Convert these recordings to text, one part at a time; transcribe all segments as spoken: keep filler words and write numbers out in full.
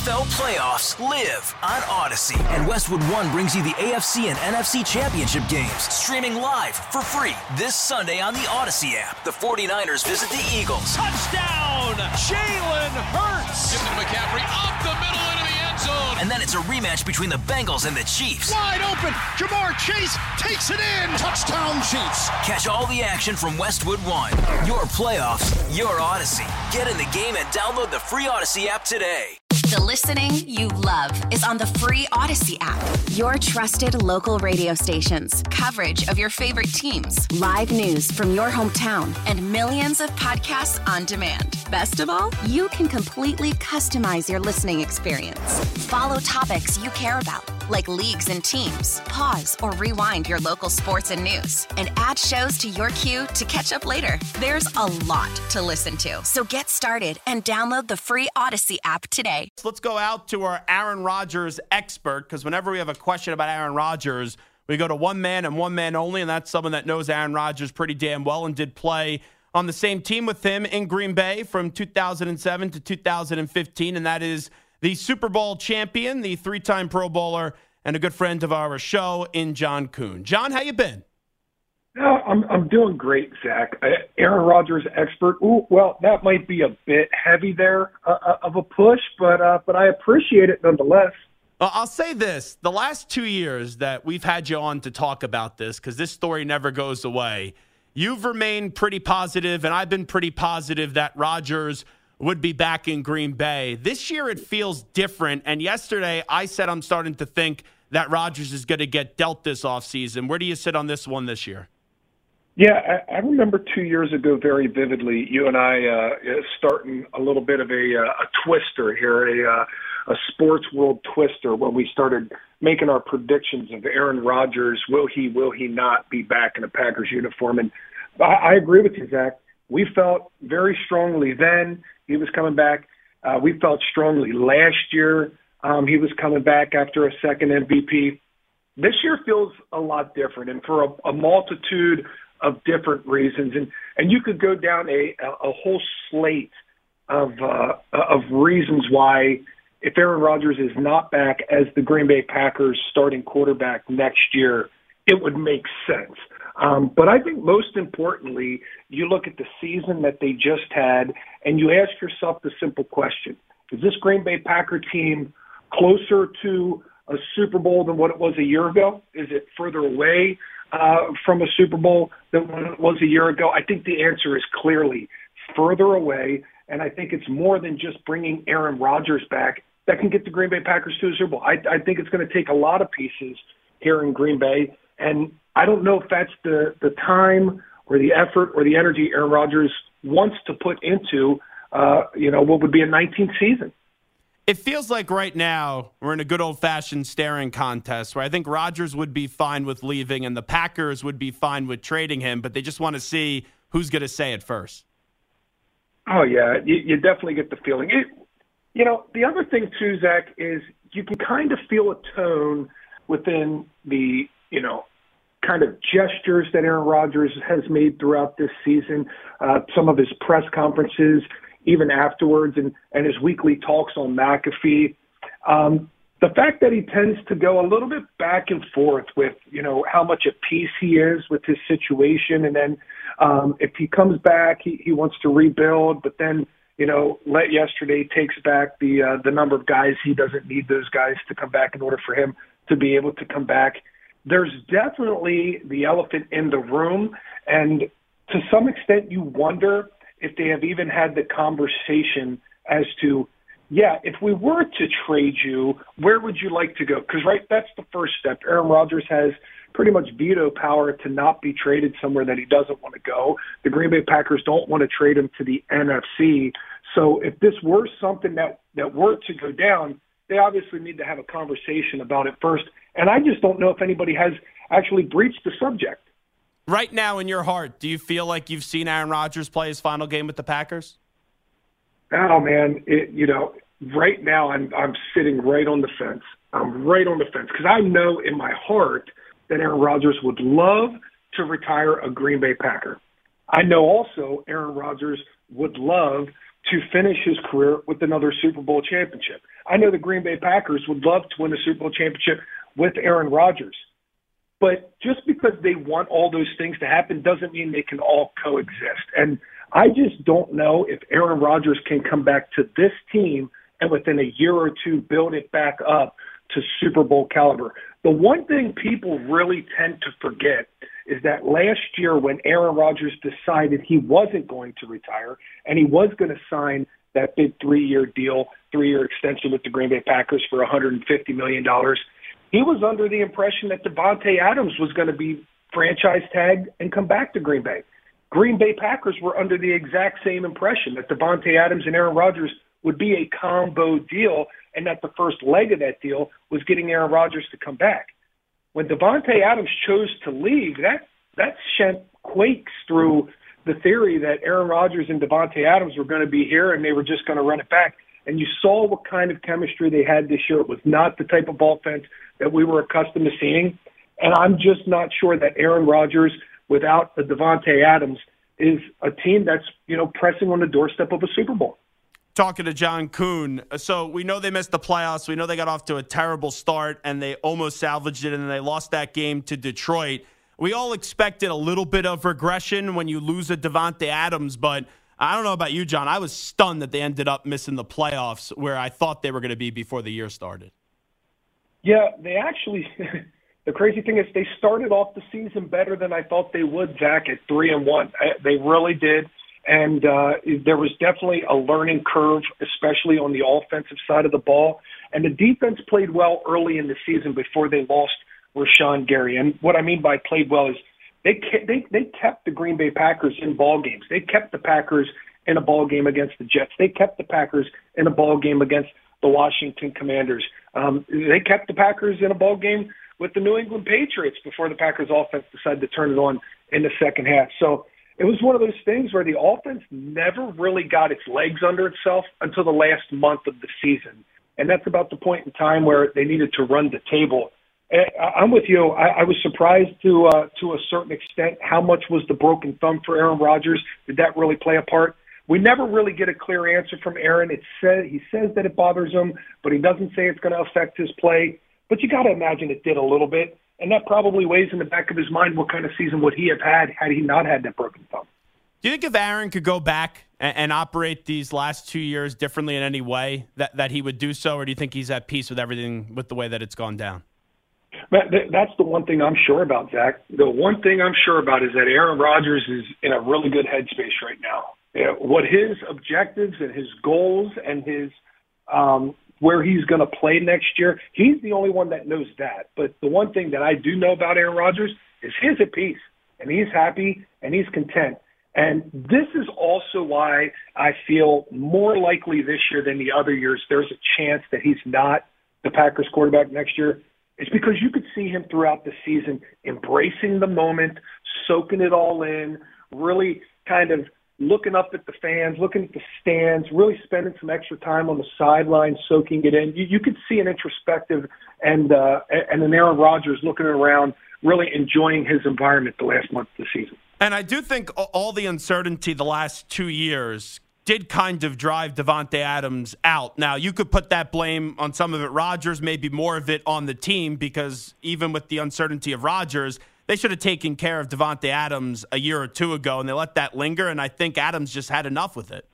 F L playoffs live on Odyssey. And Westwood One brings you the A F C and N F C championship games, streaming live for free this Sunday on the Odyssey app. The 49ers visit the Eagles. Touchdown, Jalen Hurts. Gets to McCaffrey up the middle into the end zone. And then it's a rematch between the Bengals and the Chiefs. Wide open, Jamar Chase takes it in. Touchdown, Chiefs. Catch all the action from Westwood One. Your playoffs, your Odyssey. Get in the game and download the free Odyssey app today. The listening you love is on the free Odyssey app. Your trusted local radio stations, coverage of your favorite teams, live news from your hometown, and millions of podcasts on demand. Best of all, you can completely customize your listening experience. Follow topics you care about, like leagues and teams. Pause or rewind your local sports and news, and add shows to your queue to catch up later. There's a lot to listen to, so get started and download the free Odyssey app today. Let's go out to our Aaron Rodgers expert, because whenever we have a question about Aaron Rodgers, we go to one man and one man only, and that's someone that knows Aaron Rodgers pretty damn well and did play on the same team with him in Green Bay from two thousand seven to two thousand fifteen, and that is the Super Bowl champion, the three-time Pro Bowler, and a good friend of our show in John Kuhn. John, how you been? No, I'm I'm doing great, Zach. Uh, Aaron Rodgers expert. Ooh, well, that might be a bit heavy there uh, of a push, but uh, but I appreciate it nonetheless. Well, I'll say this. The last two years that we've had you on to talk about this, because this story never goes away, you've remained pretty positive, and I've been pretty positive that Rodgers would be back in Green Bay. This year it feels different, and yesterday I said I'm starting to think that Rodgers is going to get dealt this offseason. Where do you sit on this one this year? Yeah, I, I remember two years ago very vividly, you and I uh, starting a little bit of a, uh, a twister here, a, uh, a sports world twister, when we started making our predictions of Aaron Rodgers. Will he, will he not be back in a Packers uniform? And I, I agree with you, Zach. We felt very strongly then he was coming back. Uh, we felt strongly last year um, he was coming back after a second M V P. This year feels a lot different, and for a, a multitude of different reasons. And, and you could go down a, a whole slate of uh, of reasons why, if Aaron Rodgers is not back as the Green Bay Packers starting quarterback next year, it would make sense. Um, but I think most importantly, you look at the season that they just had, and you ask yourself the simple question: is this Green Bay Packer team closer to a Super Bowl than what it was a year ago? Is it further away uh, from a Super Bowl than what it was a year ago? I think the answer is clearly further away, and I think it's more than just bringing Aaron Rodgers back that can get the Green Bay Packers to a Super Bowl. I, I think it's going to take a lot of pieces here in Green Bay, and I don't know if that's the, the time or the effort or the energy Aaron Rodgers wants to put into, uh, you know, what would be a nineteenth season. It feels like right now we're in a good old-fashioned staring contest where I think Rodgers would be fine with leaving and the Packers would be fine with trading him, but they just want to see who's going to say it first. Oh, yeah, you, you definitely get the feeling. It, you know, the other thing, too, Zach, is you can kind of feel a tone within the, you know, kind of gestures that Aaron Rodgers has made throughout this season, uh, some of his press conferences, even afterwards, and, and his weekly talks on McAfee. Um, the fact that he tends to go a little bit back and forth with, you know, how much at peace he is with his situation, and then um, if he comes back, he, he wants to rebuild, but then, you know, let yesterday takes back the uh, the number of guys. He doesn't need those guys to come back in order for him to be able to come back. There's definitely the elephant in the room, and to some extent you wonder if they have even had the conversation as to, yeah, if we were to trade you, where would you like to go? Because, right, that's the first step. Aaron Rodgers has pretty much veto power to not be traded somewhere that he doesn't want to go. The Green Bay Packers don't want to trade him to the N F C. So if this were something that, that were to go down, they obviously need to have a conversation about it first. And I just don't know if anybody has actually breached the subject. Right now in your heart, do you feel like you've seen Aaron Rodgers play his final game with the Packers? Oh, man, it, you know, right now I'm I'm sitting right on the fence. I'm right on the fence because I know in my heart that Aaron Rodgers would love to retire a Green Bay Packer. I know also Aaron Rodgers would love to finish his career with another Super Bowl championship. I know the Green Bay Packers would love to win the Super Bowl championship with Aaron Rodgers. But just because they want all those things to happen doesn't mean they can all coexist. And I just don't know if Aaron Rodgers can come back to this team and within a year or two build it back up to Super Bowl caliber. The one thing people really tend to forget is that last year when Aaron Rodgers decided he wasn't going to retire and he was going to sign that big three-year deal, three-year extension with the Green Bay Packers for one hundred fifty million dollars, he was under the impression that Davante Adams was going to be franchise tagged and come back to Green Bay. Green Bay Packers were under the exact same impression that Davante Adams and Aaron Rodgers would be a combo deal and that the first leg of that deal was getting Aaron Rodgers to come back. When Davante Adams chose to leave, that, that sent quakes through the theory that Aaron Rodgers and Davante Adams were going to be here and they were just going to run it back. And you saw what kind of chemistry they had this year. It was not the type of offense that we were accustomed to seeing. And I'm just not sure that Aaron Rodgers, without a Davante Adams, is a team that's, you know, pressing on the doorstep of a Super Bowl. Talking to John Kuhn. So we know they missed the playoffs. We know they got off to a terrible start, and they almost salvaged it, and then they lost that game to Detroit. We all expected a little bit of regression when you lose a Davante Adams, but I don't know about you, John. I was stunned that they ended up missing the playoffs where I thought they were going to be before the year started. Yeah, they actually – the crazy thing is they started off the season better than I thought they would, Zach, at three and one. They really did. And uh, there was definitely a learning curve, especially on the offensive side of the ball. And the defense played well early in the season before they lost Rashawn Gary. And what I mean by played well is they they they kept the Green Bay Packers in ball games. They kept the Packers in a ball game against the Jets. They kept the Packers in a ball game against the Washington Commanders. Um, they kept the Packers in a ball game with the New England Patriots before the Packers offense decided to turn it on in the second half. So it was one of those things where the offense never really got its legs under itself until the last month of the season. And that's about the point in time where they needed to run the table. I'm with you. I, I was surprised to uh, to a certain extent how much was the broken thumb for Aaron Rodgers. Did that really play a part? We never really get a clear answer from Aaron. It says, he says that it bothers him, but he doesn't say it's going to affect his play. But you got to imagine it did a little bit. And that probably weighs in the back of his mind what kind of season would he have had had he not had that broken thumb. Do you think if Aaron could go back and, and operate these last two years differently in any way, that, that he would do so? Or do you think he's at peace with everything, with the way that it's gone down? That's the one thing I'm sure about, Zach. The one thing I'm sure about is that Aaron Rodgers is in a really good headspace right now. You know, what his objectives and his goals and his um, where he's going to play next year, he's the only one that knows that. But the one thing that I do know about Aaron Rodgers is he's at peace, and he's happy, and he's content. And this is also why I feel more likely this year than the other years there's a chance that he's not the Packers quarterback next year. It's because you could see him throughout the season embracing the moment, soaking it all in, really kind of looking up at the fans, looking at the stands, really spending some extra time on the sideline, soaking it in. You, you could see an introspective and uh, and an Aaron Rodgers looking around, really enjoying his environment the last month of the season. And I do think all the uncertainty the last two years did kind of drive Davante Adams out. Now, you could put that blame on some of it Rodgers, maybe more of it on the team, because even with the uncertainty of Rodgers, they should have taken care of Davante Adams a year or two ago, and they let that linger, and I think Adams just had enough with it.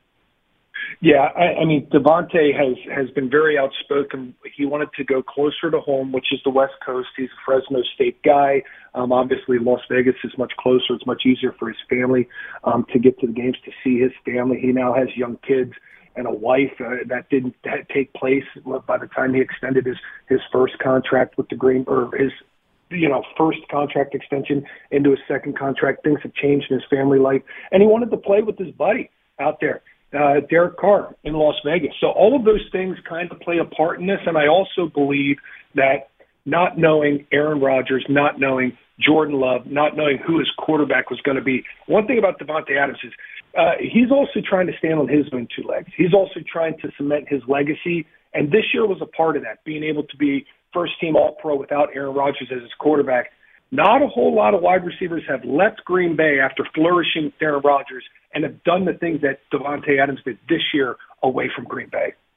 Yeah, I, I mean, Davante has, has been very outspoken. He wanted to go closer to home, which is the West Coast. He's a Fresno State guy. Um, obviously, Las Vegas is much closer. It's much easier for his family um, to get to the games, to see his family. He now has young kids and a wife. Uh, that didn't that take place by the time he extended his, his first contract with the Green, or his you know, first contract extension into his second contract. Things have changed in his family life. And he wanted to play with his buddy out there, uh, Derek Carr in Las Vegas. So all of those things kind of play a part in this. And I also believe that not knowing Aaron Rodgers, not knowing Jordan Love, not knowing who his quarterback was going to be. One thing about Davante Adams is uh, he's also trying to stand on his own two legs. He's also trying to cement his legacy. And this year was a part of that, being able to be first-team All-Pro without Aaron Rodgers as his quarterback. Not a whole lot of wide receivers have left Green Bay after flourishing with Aaron Rodgers and have done the things that Davante Adams did this year away from Green Bay.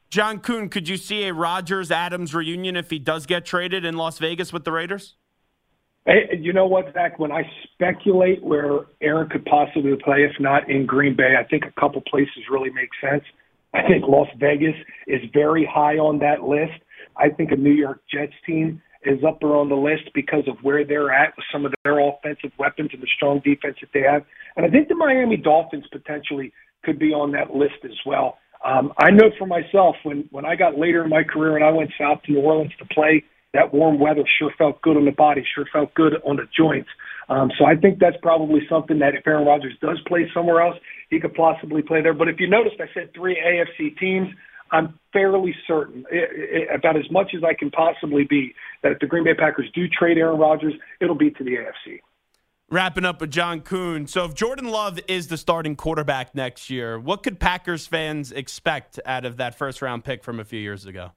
John Kuhn, could you see a Rodgers-Adams reunion if he does get traded in Las Vegas with the Raiders? Hey, you know what, Zach? When I speculate where Aaron could possibly play, if not in Green Bay, I think a couple places really make sense. I think Las Vegas is very high on that list. I think a New York Jets team is up there on the list because of where they're at with some of their offensive weapons and the strong defense that they have. And I think the Miami Dolphins potentially could be on that list as well. Um, I know for myself, when, when I got later in my career and I went south to New Orleans to play, that warm weather sure felt good on the body, sure felt good on the joints. Um, so I think that's probably something that if Aaron Rodgers does play somewhere else, he could possibly play there. But if you noticed, I said three A F C teams. I'm fairly certain, it, it, about as much as I can possibly be, that if the Green Bay Packers do trade Aaron Rodgers, it'll be to the A F C. Wrapping up with John Kuhn. So if Jordan Love is the starting quarterback next year, what could Packers fans expect out of that first-round pick from a few years ago?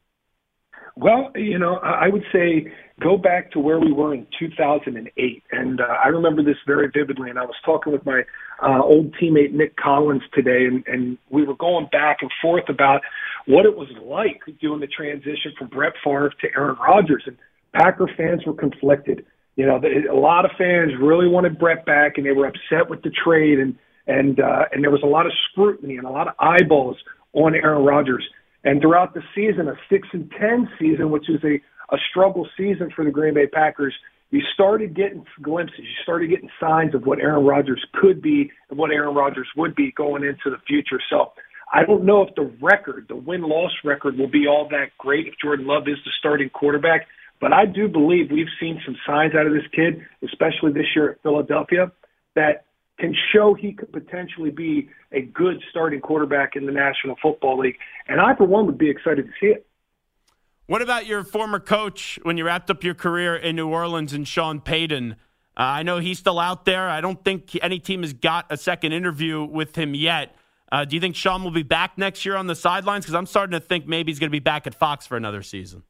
Well, you know, I would say go back to where we were in two thousand eight. And uh, I remember this very vividly. And I was talking with my uh, old teammate, Nick Collins, today, and, and we were going back and forth about what it was like doing the transition from Brett Favre to Aaron Rodgers. And Packer fans were conflicted. You know, a lot of fans really wanted Brett back, and they were upset with the trade. And, and, uh, and there was a lot of scrutiny and a lot of eyeballs on Aaron Rodgers. And throughout the season, a six and ten season, which is a, a struggle season for the Green Bay Packers, you started getting glimpses. You started getting signs of what Aaron Rodgers could be and what Aaron Rodgers would be going into the future. So I don't know if the record, the win-loss record, will be all that great if Jordan Love is the starting quarterback. But I do believe we've seen some signs out of this kid, especially this year at Philadelphia, that can show he could potentially be a good starting quarterback in the National Football League. And I, for one, would be excited to see it. What about your former coach when you wrapped up your career in New Orleans and Sean Payton? Uh, I know he's still out there. I don't think any team has got a second interview with him yet. Uh, do you think Sean will be back next year on the sidelines? Because I'm starting to think maybe he's going to be back at Fox for another season.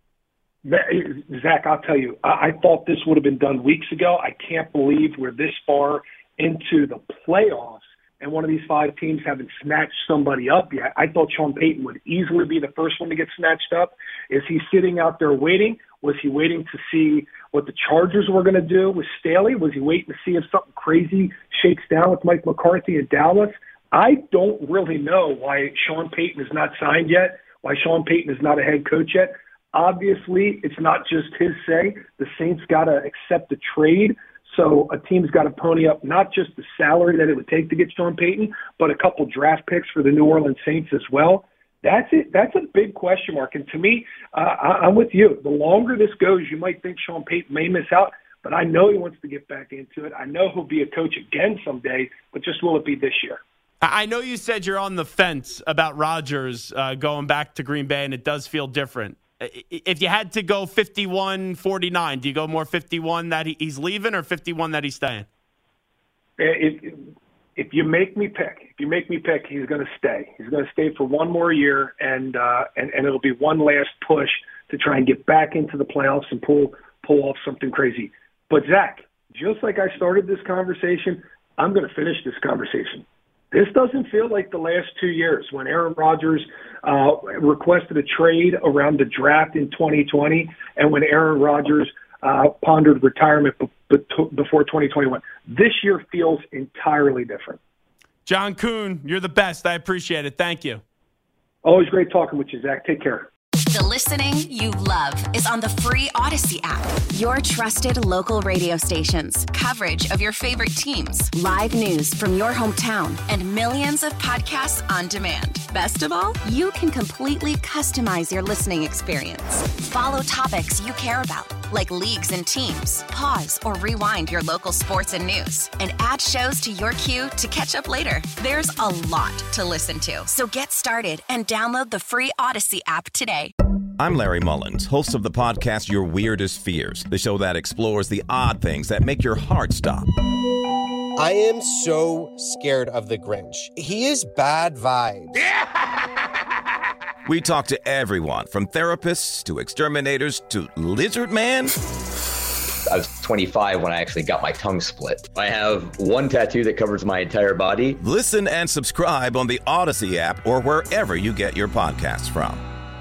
Zach, I'll tell you, I thought this would have been done weeks ago. I can't believe we're this far into the playoffs and one of these five teams haven't snatched somebody up yet. I thought Sean Payton would easily be the first one to get snatched up. Is he sitting out there waiting? Was he waiting to see what the Chargers were going to do with Staley? Was he waiting to see if something crazy shakes down with Mike McCarthy in Dallas? I don't really know why Sean Payton is not signed yet, why Sean Payton is not a head coach yet. Obviously, it's not just his say. The Saints got to accept the trade. So a team's got to pony up not just the salary that it would take to get Sean Payton, but a couple draft picks for the New Orleans Saints as well. That's it. That's a big question mark. And to me, uh, I, I'm with you. The longer this goes, you might think Sean Payton may miss out, but I know he wants to get back into it. I know he'll be a coach again someday, but just will it be this year? I know you said you're on the fence about Rodgers uh, going back to Green Bay, and it does feel different. If you had to go fifty-one forty-nine, do you go more fifty-one that he's leaving or fifty-one that he's staying? If, if you make me pick, if you make me pick, he's going to stay. He's going to stay for one more year, and, uh, and and it'll be one last push to try and get back into the playoffs and pull pull off something crazy. But, Zach, just like I started this conversation, I'm going to finish this conversation. This doesn't feel like the last two years when Aaron Rodgers uh, requested a trade around the draft in twenty twenty and when Aaron Rodgers uh, pondered retirement b- b- before twenty twenty-one. This year feels entirely different. John Kuhn, you're the best. I appreciate it. Thank you. Always great talking with you, Zach. Take care. The listening you love is on the free Odyssey app. Your trusted local radio stations, coverage of your favorite teams, live news from your hometown, and millions of podcasts on demand. Best of all, you can completely customize your listening experience. Follow topics you care about, like leagues and teams. Pause or rewind your local sports and news, and add shows to your queue to catch up later. There's a lot to listen to, so get started and download the free Odyssey app today. I'm Larry Mullins, host of the podcast Your Weirdest Fears, the show that explores the odd things that make your heart stop. I am so scared of the Grinch. He is bad vibes. We talk to everyone from therapists to exterminators to Lizard Man. I was twenty-five when I actually got my tongue split. I have one tattoo that covers my entire body. Listen and subscribe on the Odyssey app or wherever you get your podcasts from.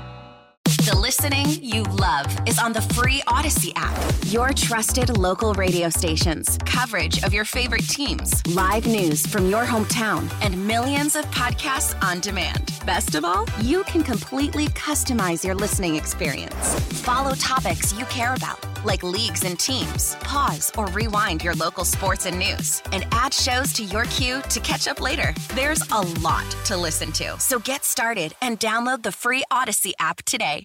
The listening you love is on the free Odyssey app. Your trusted local radio stations, coverage of your favorite teams, live news from your hometown, and millions of podcasts on demand. Best of all, you can completely customize your listening experience. Follow topics you care about, like leagues and teams. Pause or rewind your local sports and news, and add shows to your queue to catch up later. There's a lot to listen to, so get started and download the free Odyssey app today.